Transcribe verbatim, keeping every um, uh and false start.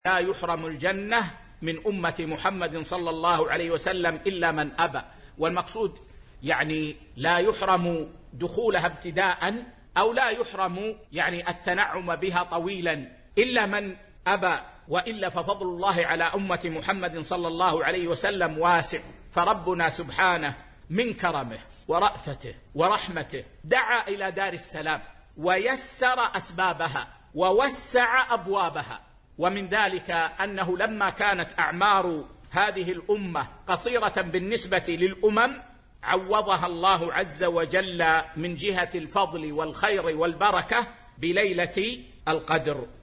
لا يحرم الجنة من أمة محمد صلى الله عليه وسلم إلا من أبى. والمقصود يعني لا يحرم دخولها ابتداء، أو لا يحرم يعني التنعم بها طويلا إلا من أبى، وإلا ففضل الله على أمة محمد صلى الله عليه وسلم واسع. فربنا سبحانه من كرمه ورأفته ورحمته دعا إلى دار السلام ويسر أسبابها ووسع أبوابها. ومن ذلك أنه لما كانت أعمار هذه الأمة قصيرة بالنسبة للأمم، عوضها الله عز وجل من جهة الفضل والخير والبركة بليلة القدر.